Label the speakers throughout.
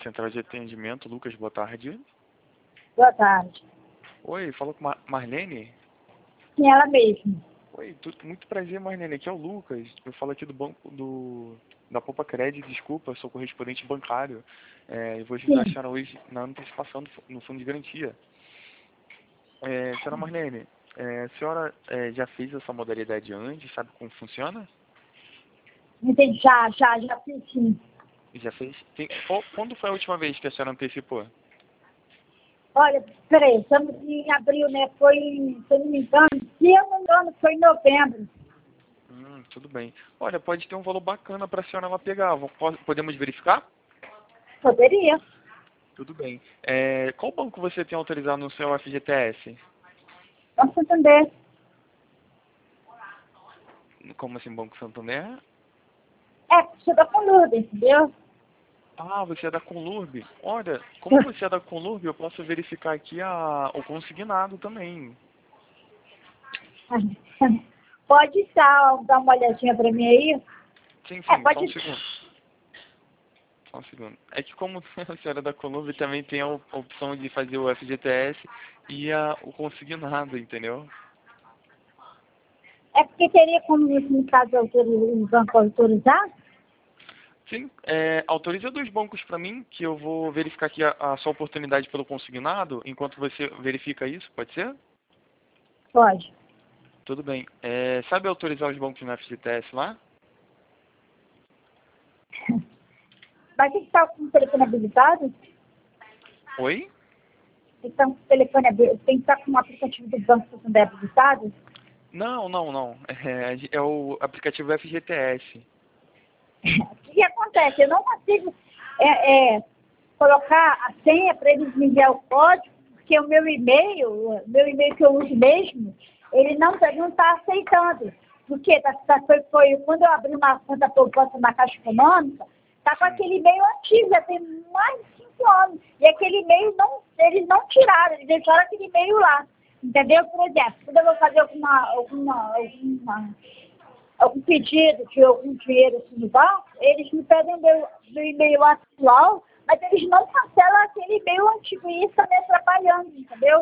Speaker 1: central de atendimento. Lucas, boa tarde.
Speaker 2: Boa tarde.
Speaker 1: Oi, falou com Marlene?
Speaker 2: Sim, ela mesma.
Speaker 1: Oi, muito prazer, Marlene. Aqui é o Lucas. Eu falo aqui do banco da Poupa Crédito. Desculpa, eu sou correspondente bancário. Eu vou ajudar a
Speaker 2: Sim.
Speaker 1: senhora hoje na antecipação no fundo de garantia. Senhora Marlene, a senhora já fez essa modalidade antes? Sabe como funciona?
Speaker 2: Entendi, já fiz sim.
Speaker 1: Já fez? Quando foi a última vez que a senhora antecipou?
Speaker 2: Olha, peraí, estamos em abril, né? Foi, se eu não me engano, se eu não me engano, foi em novembro.
Speaker 1: Tudo bem. Olha, pode ter um valor bacana para a senhora lá pegar. Podemos verificar?
Speaker 2: Poderia.
Speaker 1: Tudo bem. Qual banco você tem autorizado no seu FGTS?
Speaker 2: Vamos entender.
Speaker 1: Como assim, Banco Santander?
Speaker 2: Você tá com dúvida, entendeu?
Speaker 1: Ah, você é da Conlurb. Olha, como você é da Conlurb, eu posso verificar aqui o consignado também.
Speaker 2: Pode dar uma olhadinha pra mim aí?
Speaker 1: Sim, só
Speaker 2: Pode.
Speaker 1: um segundo. Só um segundo. É que como a senhora é da Conlurb, também tem a opção de fazer o FGTS e o consignado, entendeu?
Speaker 2: Porque teria como, no caso, o banco autorizar?
Speaker 1: Sim, autoriza dois bancos para mim, que eu vou verificar aqui a sua oportunidade pelo consignado, enquanto você verifica isso, pode ser?
Speaker 2: Pode.
Speaker 1: Tudo bem. Sabe autorizar os bancos no FGTS lá?
Speaker 2: Mas tem que estar com o telefone habilitado?
Speaker 1: Oi?
Speaker 2: Então, o telefone tem que estar com o aplicativo do Banco Santander habilitado?
Speaker 1: Não. É o aplicativo FGTS.
Speaker 2: O que acontece? Eu não consigo colocar a senha para eles me enviar o código, porque o meu e-mail que eu uso mesmo, ele não está aceitando. Porque foi quando eu abri uma conta poupança na Caixa Econômica, está com aquele e-mail antigo, já tem mais de 5 anos. E aquele e-mail eles não tiraram, eles deixaram aquele e-mail lá. Entendeu? Por exemplo, quando eu vou fazer algum pedido de algum dinheiro assim, no banco, eles me pedem meu e-mail atual, mas eles não cancelam aquele e-mail antigo e isso está me atrapalhando, entendeu?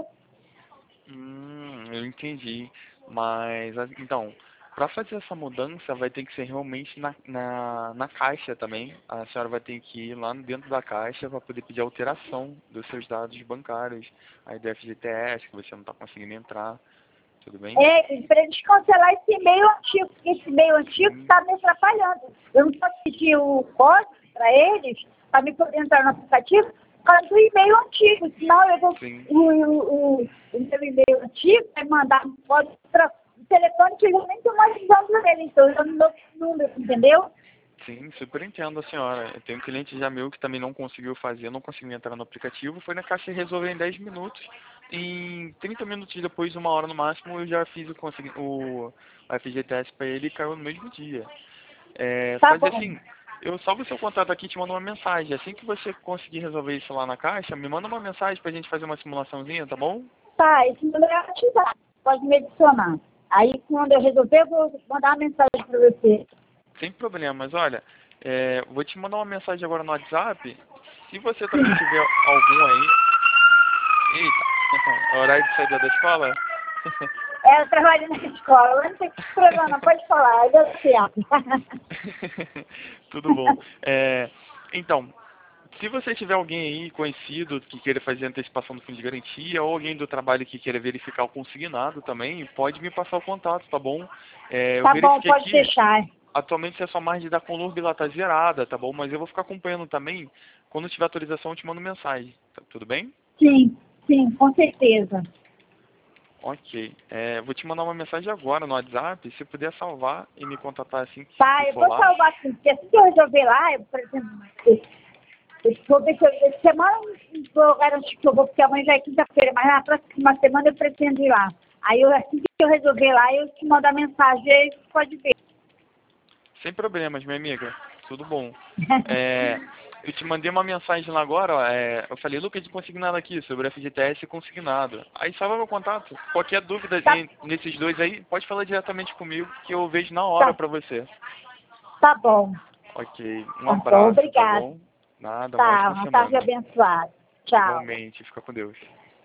Speaker 1: Eu entendi. Mas, então, para fazer essa mudança vai ter que ser realmente na caixa também. A senhora vai ter que ir lá dentro da caixa para poder pedir alteração dos seus dados bancários, aí do FGTS, que você não está conseguindo entrar. Tudo bem?
Speaker 2: Para eles cancelar esse e-mail antigo, porque esse e-mail antigo
Speaker 1: Sim.
Speaker 2: está me atrapalhando. Eu não posso pedir o código para eles, para me poder entrar no aplicativo, por causa do e-mail antigo. Senão eu vou.
Speaker 1: Sim.
Speaker 2: O meu e-mail antigo vai mandar um código para o telefone que eu nem estou mais usando ele. Então eu não dou número, entendeu?
Speaker 1: Sim, super entendo a senhora. Eu tenho um cliente já meu que também não conseguiu fazer, não conseguiu entrar no aplicativo, foi na caixa e resolveu em 10 minutos. Em 30 minutos depois, 1 hora no máximo, eu já fiz o FGTS para ele e caiu no mesmo dia.
Speaker 2: Tá
Speaker 1: Fazer
Speaker 2: bom.
Speaker 1: assim, eu salvo o seu contato aqui e te mando uma mensagem. Assim que você conseguir resolver isso lá na caixa, me manda uma mensagem pra gente fazer uma simulaçãozinha, tá bom?
Speaker 2: Tá, esse número é ativado. Pode me adicionar. Aí quando eu resolver, eu vou mandar uma mensagem para você.
Speaker 1: Sem problemas. Olha, vou te mandar uma mensagem agora no WhatsApp. Se você também tiver algum aí... Eita, horário de saída da escola?
Speaker 2: Eu trabalho na escola, eu não tem problema, pode falar, deu certo.
Speaker 1: Tudo bom. Então, se você tiver alguém aí conhecido que queira fazer antecipação do fundo de garantia ou alguém do trabalho que queira verificar o consignado também, pode me passar o contato, tá bom? Eu
Speaker 2: Tá bom,
Speaker 1: verifiquei
Speaker 2: pode
Speaker 1: aqui,
Speaker 2: deixar.
Speaker 1: atualmente a sua margem da Conlurb lá tá zerada, tá bom? Mas eu vou ficar acompanhando também. Quando tiver autorização, eu te mando mensagem. Tudo bem?
Speaker 2: Sim, com certeza.
Speaker 1: Ok. Vou te mandar uma mensagem agora no WhatsApp. Se puder salvar e me contatar assim
Speaker 2: Tá,
Speaker 1: que
Speaker 2: eu
Speaker 1: for
Speaker 2: vou
Speaker 1: lá.
Speaker 2: salvar aqui, porque assim que eu resolver lá, por exemplo, eu vou ver se essa semana eu vou garantir que eu vou, porque amanhã já é quinta-feira, mas na próxima semana eu pretendo ir lá. Aí assim que eu resolver lá, eu te mando a mensagem, aí você pode ver.
Speaker 1: Sem problemas, minha amiga. Tudo bom. Eu te mandei uma mensagem lá agora, ó, eu falei, Lucas, de consignado aqui, sobre FGTS consignado. Aí salva meu contato. Qualquer dúvida
Speaker 2: Tá,
Speaker 1: nesses dois aí, pode falar diretamente comigo, que eu vejo na hora
Speaker 2: tá,
Speaker 1: pra você.
Speaker 2: tá bom.
Speaker 1: Ok. Um
Speaker 2: Tá bom,
Speaker 1: abraço, tá
Speaker 2: obrigada.
Speaker 1: bom? Nada, uma
Speaker 2: Tá,
Speaker 1: ótima
Speaker 2: uma tarde
Speaker 1: semana.
Speaker 2: abençoada. Tchau.
Speaker 1: Igualmente, fica com Deus.